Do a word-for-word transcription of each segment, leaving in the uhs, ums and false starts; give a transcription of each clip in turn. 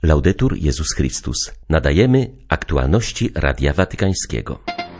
Laudetur Jezus Chrystus. Nadajemy aktualności Radia Watykańskiego.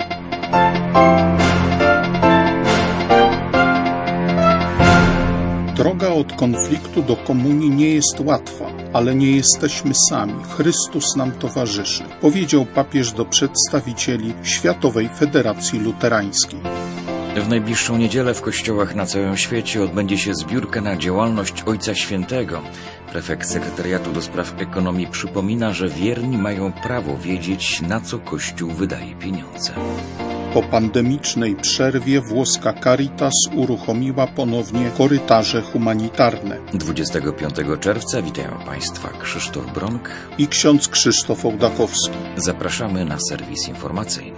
Droga od konfliktu do komunii nie jest łatwa, ale nie jesteśmy sami. Chrystus nam towarzyszy, powiedział papież do przedstawicieli Światowej Federacji Luterańskiej. W najbliższą niedzielę w kościołach na całym świecie odbędzie się zbiórka na działalność Ojca Świętego. Prefekt Sekretariatu do Spraw Ekonomii przypomina, że wierni mają prawo wiedzieć, na co Kościół wydaje pieniądze. Po pandemicznej przerwie włoska Caritas uruchomiła ponownie korytarze humanitarne. dwudziestego piątego czerwca witają Państwa Krzysztof Bronk i ksiądz Krzysztof Ołdakowski. Zapraszamy na serwis informacyjny.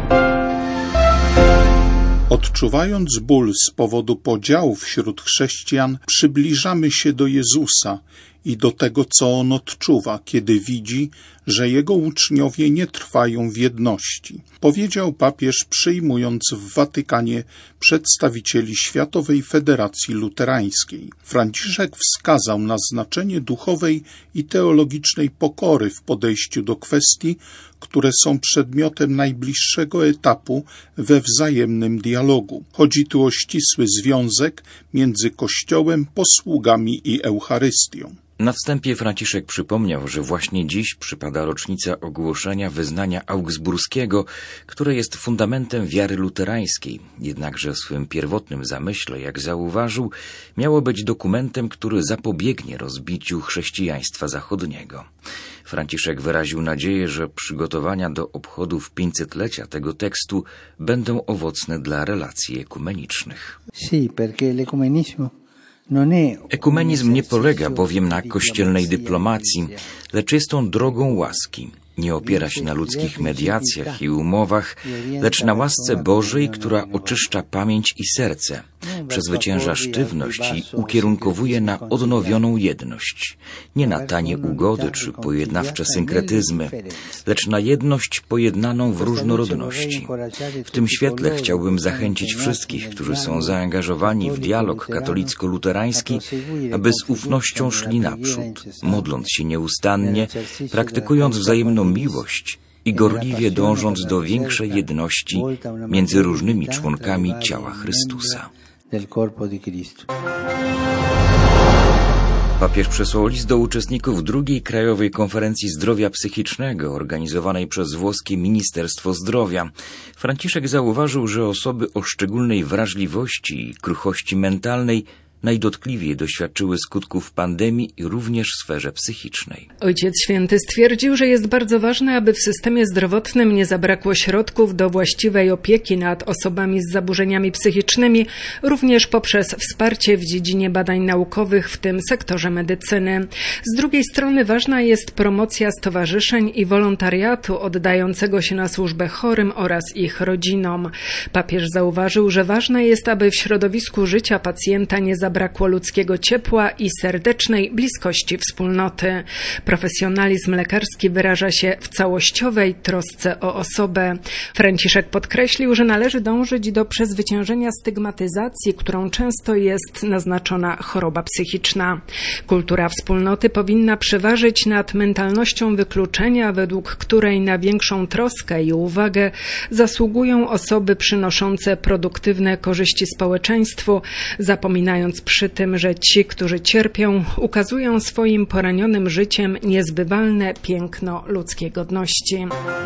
Odczuwając ból z powodu podziałów wśród chrześcijan, przybliżamy się do Jezusa i do tego, co On odczuwa, kiedy widzi, że Jego uczniowie nie trwają w jedności, powiedział papież, przyjmując w Watykanie przedstawicieli Światowej Federacji Luterańskiej. Franciszek wskazał na znaczenie duchowej i teologicznej pokory w podejściu do kwestii, które są przedmiotem najbliższego etapu we wzajemnym dialogu. Chodzi tu o ścisły związek między Kościołem, posługami i Eucharystią. Na wstępie Franciszek przypomniał, że właśnie dziś przypada rocznica ogłoszenia wyznania augsburskiego, które jest fundamentem wiary luterańskiej, jednakże w swym pierwotnym zamyśle, jak zauważył, miało być dokumentem, który zapobiegnie rozbiciu chrześcijaństwa zachodniego. Franciszek wyraził nadzieję, że przygotowania do obchodów pięćsetlecia tego tekstu będą owocne dla relacji ekumenicznych. Sì, perché l'ecumenismo Ekumenizm nie polega bowiem na kościelnej dyplomacji, lecz jest on drogą łaski. Nie opiera się na ludzkich mediacjach i umowach, lecz na łasce Bożej, która oczyszcza pamięć i serce, przezwycięża sztywność i ukierunkowuje na odnowioną jedność. Nie na tanie ugody czy pojednawcze synkretyzmy, lecz na jedność pojednaną w różnorodności. W tym świetle chciałbym zachęcić wszystkich, którzy są zaangażowani w dialog katolicko-luterański, aby z ufnością szli naprzód, modląc się nieustannie, praktykując wzajemną miłość i gorliwie dążąc do większej jedności między różnymi członkami ciała Chrystusa. Papież przesłał list do uczestników drugiej Krajowej Konferencji Zdrowia Psychicznego organizowanej przez włoskie Ministerstwo Zdrowia. Franciszek zauważył, że osoby o szczególnej wrażliwości i kruchości mentalnej najdotkliwiej doświadczyły skutków pandemii i również w sferze psychicznej. Ojciec Święty stwierdził, że jest bardzo ważne, aby w systemie zdrowotnym nie zabrakło środków do właściwej opieki nad osobami z zaburzeniami psychicznymi, również poprzez wsparcie w dziedzinie badań naukowych, w tym sektorze medycyny. Z drugiej strony ważna jest promocja stowarzyszeń i wolontariatu oddającego się na służbę chorym oraz ich rodzinom. Papież zauważył, że ważne jest, aby w środowisku życia pacjenta nie zabrakło Zabrakło ludzkiego ciepła i serdecznej bliskości wspólnoty. Profesjonalizm lekarski wyraża się w całościowej trosce o osobę. Franciszek podkreślił, że należy dążyć do przezwyciężenia stygmatyzacji, którą często jest naznaczona choroba psychiczna. Kultura wspólnoty powinna przeważyć nad mentalnością wykluczenia, według której na większą troskę i uwagę zasługują osoby przynoszące produktywne korzyści społeczeństwu, zapominając przy tym, że ci, którzy cierpią, ukazują swoim poranionym życiem niezbywalne piękno ludzkiej godności.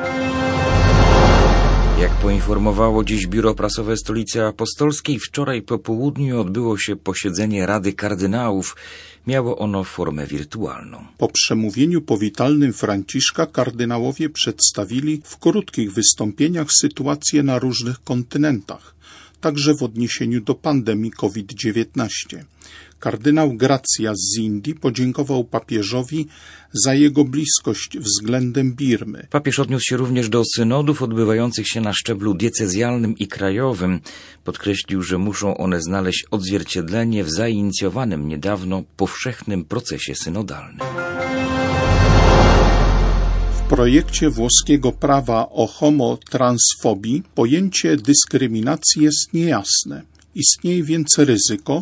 Jak poinformowało dziś Biuro Prasowe Stolicy Apostolskiej, wczoraj po południu odbyło się posiedzenie Rady Kardynałów. Miało ono formę wirtualną. Po przemówieniu powitalnym Franciszka kardynałowie przedstawili w krótkich wystąpieniach sytuację na różnych kontynentach, także w odniesieniu do pandemii kowid dziewiętnaście. Kardynał Gracja z Indii podziękował papieżowi za jego bliskość względem Birmy. Papież odniósł się również do synodów odbywających się na szczeblu diecezjalnym i krajowym. Podkreślił, że muszą one znaleźć odzwierciedlenie w zainicjowanym niedawno powszechnym procesie synodalnym. W projekcie włoskiego prawa o homotransfobii pojęcie dyskryminacji jest niejasne. Istnieje więc ryzyko,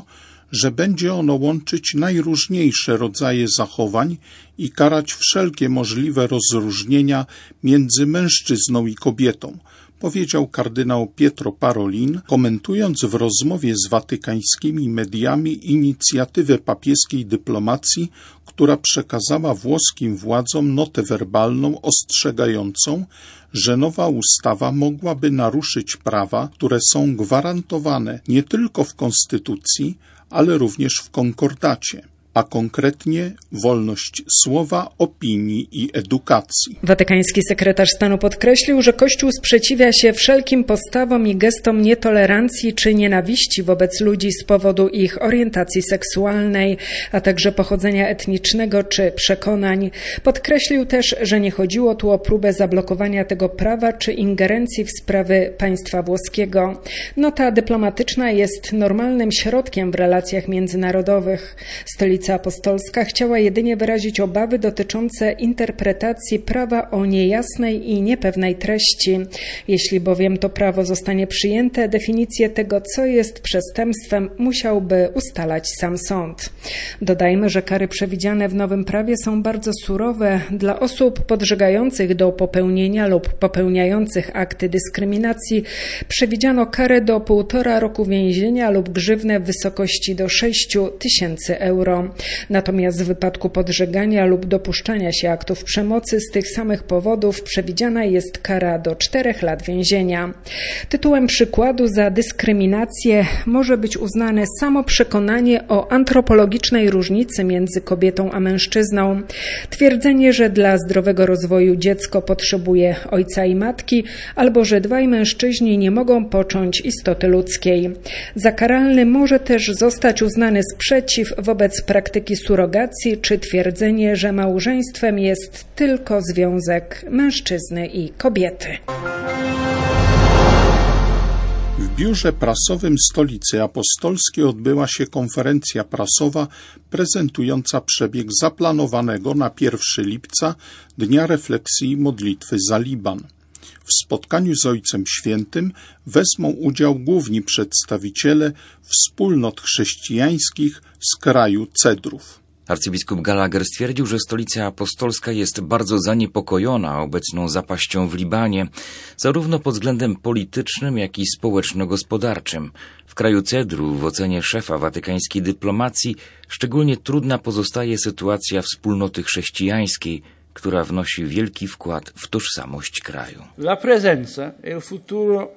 że będzie ono łączyć najróżniejsze rodzaje zachowań i karać wszelkie możliwe rozróżnienia między mężczyzną i kobietą, powiedział kardynał Pietro Parolin, komentując w rozmowie z watykańskimi mediami inicjatywę papieskiej dyplomacji, która przekazała włoskim władzom notę werbalną ostrzegającą, że nowa ustawa mogłaby naruszyć prawa, które są gwarantowane nie tylko w konstytucji, ale również w konkordacie, a konkretnie wolność słowa, opinii i edukacji. Watykański sekretarz stanu podkreślił, że Kościół sprzeciwia się wszelkim postawom i gestom nietolerancji czy nienawiści wobec ludzi z powodu ich orientacji seksualnej, a także pochodzenia etnicznego czy przekonań. Podkreślił też, że nie chodziło tu o próbę zablokowania tego prawa czy ingerencji w sprawy państwa włoskiego. Nota dyplomatyczna jest normalnym środkiem w relacjach międzynarodowych. Stolica Apostolska chciała jedynie wyrazić obawy dotyczące interpretacji prawa o niejasnej i niepewnej treści. Jeśli bowiem to prawo zostanie przyjęte, definicję tego, co jest przestępstwem, musiałby ustalać sam sąd. Dodajmy, że kary przewidziane w nowym prawie są bardzo surowe. Dla osób podżegających do popełnienia lub popełniających akty dyskryminacji przewidziano karę do półtora roku więzienia lub grzywnę w wysokości do sześciu tysięcy euro. Natomiast w wypadku podżegania lub dopuszczania się aktów przemocy z tych samych powodów przewidziana jest kara do czterech lat więzienia. Tytułem przykładu za dyskryminację może być uznane samo przekonanie o antropologicznej różnicy między kobietą a mężczyzną, twierdzenie, że dla zdrowego rozwoju dziecko potrzebuje ojca i matki, albo że dwaj mężczyźni nie mogą począć istoty ludzkiej. Za karalny może też zostać uznany sprzeciw wobec praktyki surogacji czy twierdzenie, że małżeństwem jest tylko związek mężczyzny i kobiety. W biurze prasowym Stolicy Apostolskiej odbyła się konferencja prasowa prezentująca przebieg zaplanowanego na pierwszego lipca Dnia Refleksji i Modlitwy za Liban. W spotkaniu z Ojcem Świętym wezmą udział główni przedstawiciele wspólnot chrześcijańskich z kraju Cedrów. Arcybiskup Gallagher stwierdził, że Stolica Apostolska jest bardzo zaniepokojona obecną zapaścią w Libanie, zarówno pod względem politycznym, jak i społeczno-gospodarczym. W kraju Cedrów, w ocenie szefa watykańskiej dyplomacji, szczególnie trudna pozostaje sytuacja wspólnoty chrześcijańskiej, która wnosi wielki wkład w tożsamość kraju. La presenza e il futuro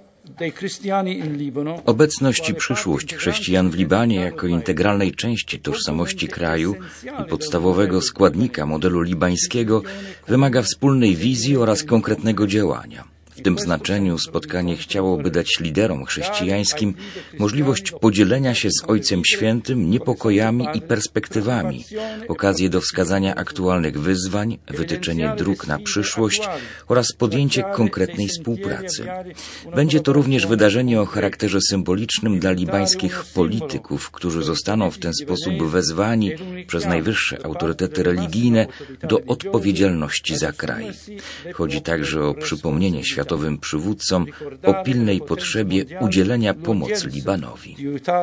Obecność i przyszłość chrześcijan w Libanie jako integralnej części tożsamości kraju i podstawowego składnika modelu libańskiego wymaga wspólnej wizji oraz konkretnego działania. W tym znaczeniu spotkanie chciałoby dać liderom chrześcijańskim możliwość podzielenia się z Ojcem Świętym niepokojami i perspektywami, okazję do wskazania aktualnych wyzwań, wytyczenie dróg na przyszłość oraz podjęcie konkretnej współpracy. Będzie to również wydarzenie o charakterze symbolicznym dla libańskich polityków, którzy zostaną w ten sposób wezwani przez najwyższe autorytety religijne do odpowiedzialności za kraj. Chodzi także o przypomnienie światowym przywódcom o pilnej potrzebie udzielenia pomocy Libanowi.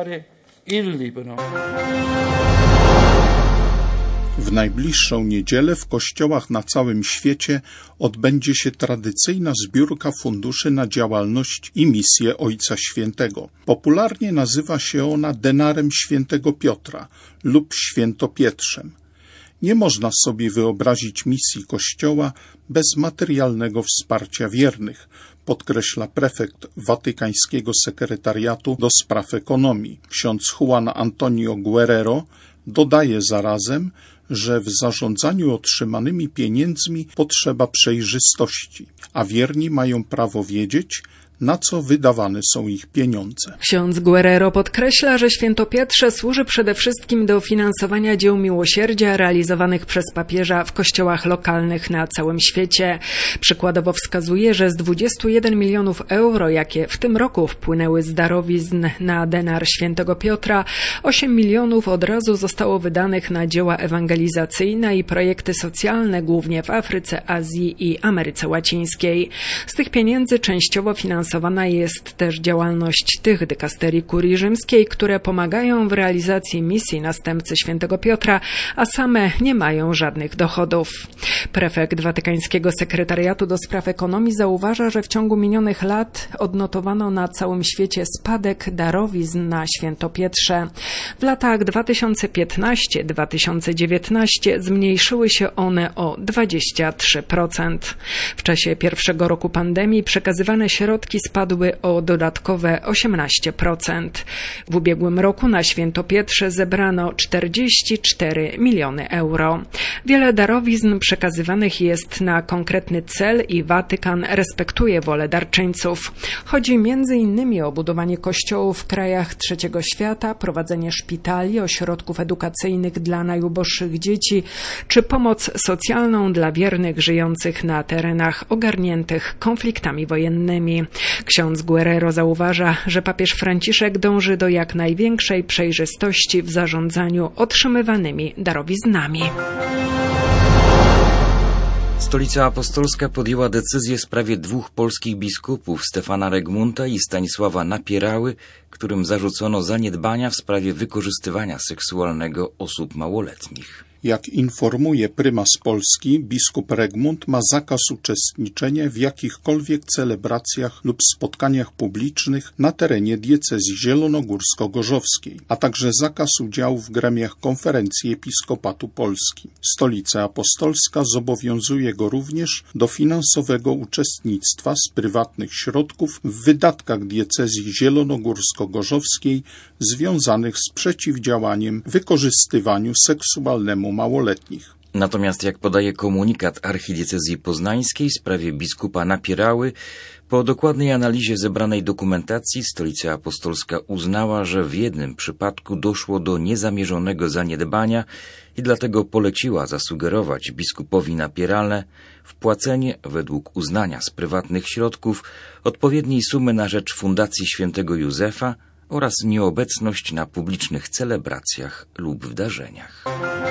W najbliższą niedzielę w kościołach na całym świecie odbędzie się tradycyjna zbiórka funduszy na działalność i misję Ojca Świętego. Popularnie nazywa się ona denarem Świętego Piotra lub Świętopietrzem. Nie można sobie wyobrazić misji Kościoła bez materialnego wsparcia wiernych, podkreśla prefekt Watykańskiego Sekretariatu do Spraw Ekonomii. Ksiądz Juan Antonio Guerrero dodaje zarazem, że w zarządzaniu otrzymanymi pieniędzmi potrzeba przejrzystości, a wierni mają prawo wiedzieć, na co wydawane są ich pieniądze. Ksiądz Guerrero podkreśla, że Świętopietrze służy przede wszystkim do finansowania dzieł miłosierdzia realizowanych przez papieża w kościołach lokalnych na całym świecie. Przykładowo wskazuje, że z dwudziestu jeden milionów euro, jakie w tym roku wpłynęły z darowizn na denar Świętego Piotra, osiem milionów od razu zostało wydanych na dzieła ewangelizacyjne i projekty socjalne, głównie w Afryce, Azji i Ameryce Łacińskiej. Z tych pieniędzy częściowo finansowane Finansowana jest też działalność tych dykasterii kurii rzymskiej, które pomagają w realizacji misji następcy świętego Piotra, a same nie mają żadnych dochodów. Prefekt Watykańskiego Sekretariatu do Spraw Ekonomii zauważa, że w ciągu minionych lat odnotowano na całym świecie spadek darowizn na Świętopietrze. W latach dwa tysiące piętnasty do dwa tysiące dziewiętnastego zmniejszyły się one o dwadzieścia trzy procent. W czasie pierwszego roku pandemii przekazywane środki spadły o dodatkowe osiemnaście procent. W ubiegłym roku na Świętopietrze zebrano czterdzieści cztery miliony euro. Wiele darowizn przekazywanych jest na konkretny cel i Watykan respektuje wolę darczyńców. Chodzi między innymi o budowanie kościołów w krajach trzeciego świata, prowadzenie szpitali, ośrodków edukacyjnych dla najuboższych dzieci, czy pomoc socjalną dla wiernych żyjących na terenach ogarniętych konfliktami wojennymi. Ksiądz Guerrero zauważa, że papież Franciszek dąży do jak największej przejrzystości w zarządzaniu otrzymywanymi darowiznami. Stolica Apostolska podjęła decyzję w sprawie dwóch polskich biskupów, Stefana Regmunta i Stanisława Napierały, którym zarzucono zaniedbania w sprawie wykorzystywania seksualnego osób małoletnich. Jak informuje prymas Polski, biskup Regmund ma zakaz uczestniczenia w jakichkolwiek celebracjach lub spotkaniach publicznych na terenie diecezji zielonogórsko-gorzowskiej, a także zakaz udziału w gremiach konferencji Episkopatu Polski. Stolica Apostolska zobowiązuje go również do finansowego uczestnictwa z prywatnych środków w wydatkach diecezji zielonogórsko-gorzowskiej związanych z przeciwdziałaniem wykorzystywaniu seksualnemu małoletnich. Natomiast, jak podaje komunikat archidiecezji poznańskiej w sprawie biskupa Napierały, po dokładnej analizie zebranej dokumentacji Stolica Apostolska uznała, że w jednym przypadku doszło do niezamierzonego zaniedbania i dlatego poleciła zasugerować biskupowi Napierale wpłacenie według uznania z prywatnych środków odpowiedniej sumy na rzecz Fundacji Świętego Józefa oraz nieobecność na publicznych celebracjach lub wydarzeniach.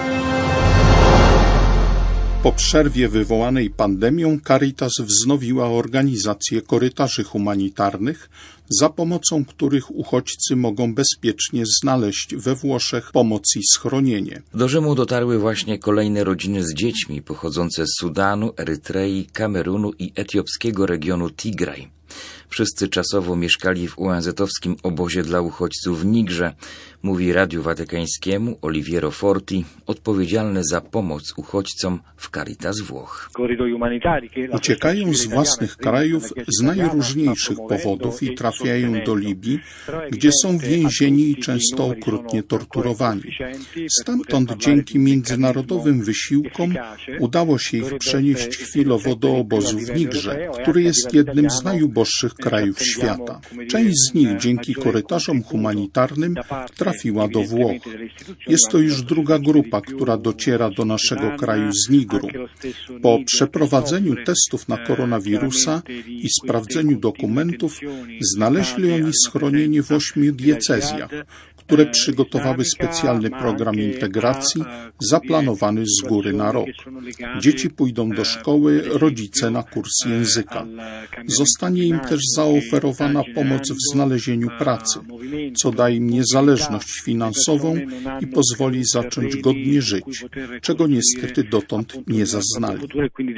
Po przerwie wywołanej pandemią Caritas wznowiła organizację korytarzy humanitarnych, za pomocą których uchodźcy mogą bezpiecznie znaleźć we Włoszech pomoc i schronienie. Do Rzymu dotarły właśnie kolejne rodziny z dziećmi pochodzące z Sudanu, Erytrei, Kamerunu i etiopskiego regionu Tigraj. Wszyscy czasowo mieszkali w U N Z-owskim obozie dla uchodźców w Nigrze, mówi Radiu Watykańskiemu Oliviero Forti, odpowiedzialny za pomoc uchodźcom w Caritas Włoch. Uciekają z własnych krajów z najróżniejszych powodów i trafiają do Libii, gdzie są więzieni i często okrutnie torturowani. Stamtąd dzięki międzynarodowym wysiłkom udało się ich przenieść chwilowo do obozu w Nigrze, który jest jednym z najuboższych krajów świata. Część z nich dzięki korytarzom humanitarnym trafiła do Włoch. Jest to już druga grupa, która dociera do naszego kraju z Nigru. Po przeprowadzeniu testów na koronawirusa i sprawdzeniu dokumentów znaleźli oni schronienie w ośmiu diecezjach, które przygotowały specjalny program integracji zaplanowany z góry na rok. Dzieci pójdą do szkoły, rodzice na kurs języka. Zostanie im też zaoferowana pomoc w znalezieniu pracy, co da im niezależność finansową i pozwoli zacząć godnie żyć, czego niestety dotąd nie zaznali.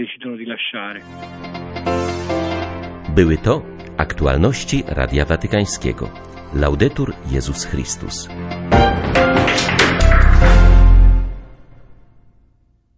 Były to aktualności Radia Watykańskiego. Laudetur Jezus Chrystus.